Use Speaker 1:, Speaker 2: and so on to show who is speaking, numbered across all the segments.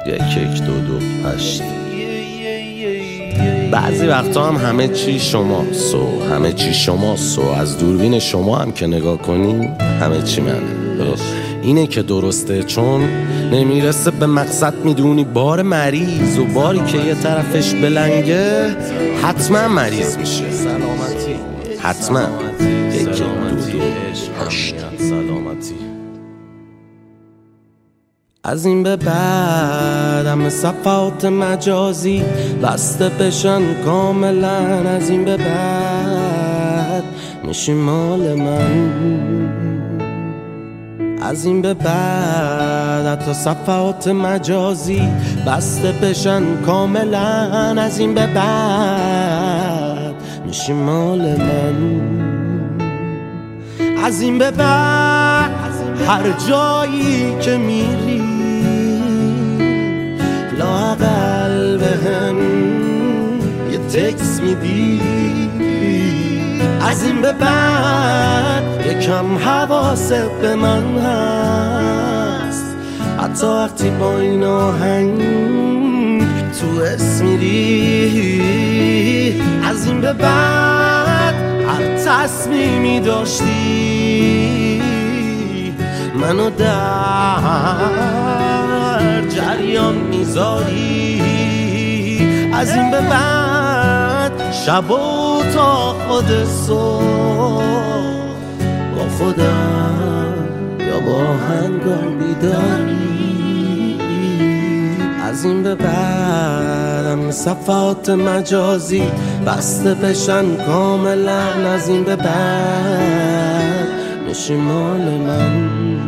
Speaker 1: 1122 بعضی وقتا هم همه چی شماست و همه چی شماست و از دوربین شما هم که نگاه کنی همه چی منه. اینه که درسته، چون نمیرسه به مقصد میدونی بار مریض و باری که یه طرفش بلنگه حتما مریض میشه. سلامتی حتما 1122 سلامتی. از این به بعد همه صفحات مجازی بسته بشن کاملا. از این به بعد میشی مال من. از این به بعد حتی صفحات مجازی بسته بشن کاملا. از این به بعد میشی مال من. از این به بعد هر جایی که میری لااقل بهم یه تکس میدی. از این به بعد یکم حواست به من هست، حتی وقتی با این آهنگ تو اسم میری. از این به بعد هر تصمیمی داشتی منو در جریان میذاری. از این به بعد شب و تا خود صبح با خودم یا با هنگام بیداری. از این به بعد هم صفحات مجازی بسته بشن کاملا. از این به بعد میشی مال من.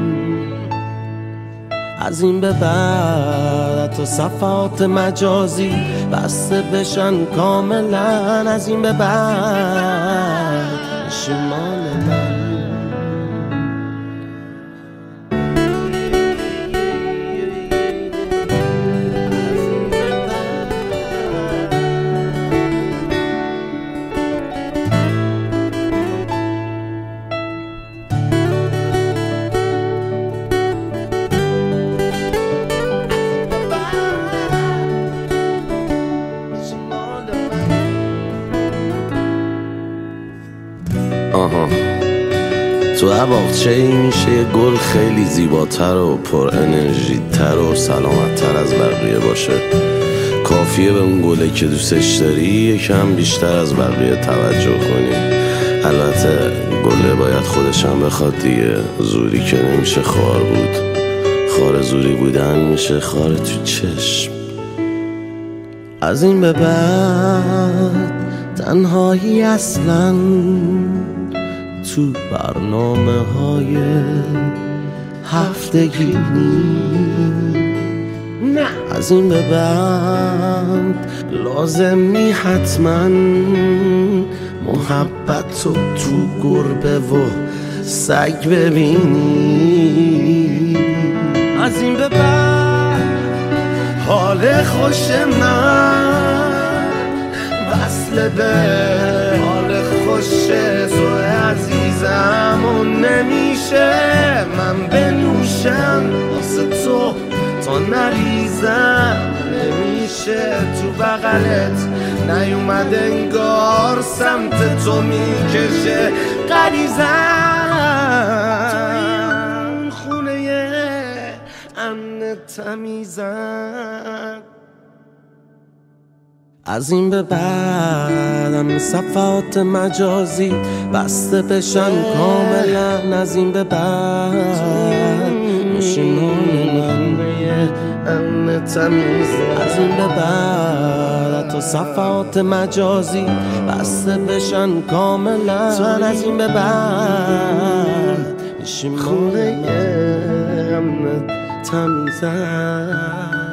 Speaker 1: از این به بعد تو صفحات مجازی بسته بشن کاملا. از این به بعد میشی مال من. تو باغچه‌ای میشه یه گل خیلی زیباتر و پر انرژی تر و سلامت‌تر از بقیه باشه. کافیه به اون گله که دوستش داری یکم بیشتر از بقیه توجه کنی. البته گله باید خودش هم بخواد دیگه. زوری که نمیشه خار بود، خار زوری بودن میشه خار تو چشم. از این به بعد تنهایی اصلاً تو برنامه های هفتگی نه. از این به بعد لازمی حتما محبت رو تو گربه و سگ ببینی. از این به بعد حال خوش من وصل به حال خوش تو عزیزم و نمیشه من بنوشم واسه تو تا نریزم. نمیشه تو بغلت نیومد انگار سمت تو میکشه غریزم. خونه امن تمیزم. از این به بعد هم صفحات مجازی بسته بشن کاملا. از این به بعد میشی مال من امن تمیز. از این به بعد تو صفحات مجازی بسته بشن کاملا. از این به بعد میشی مال امن تمیز.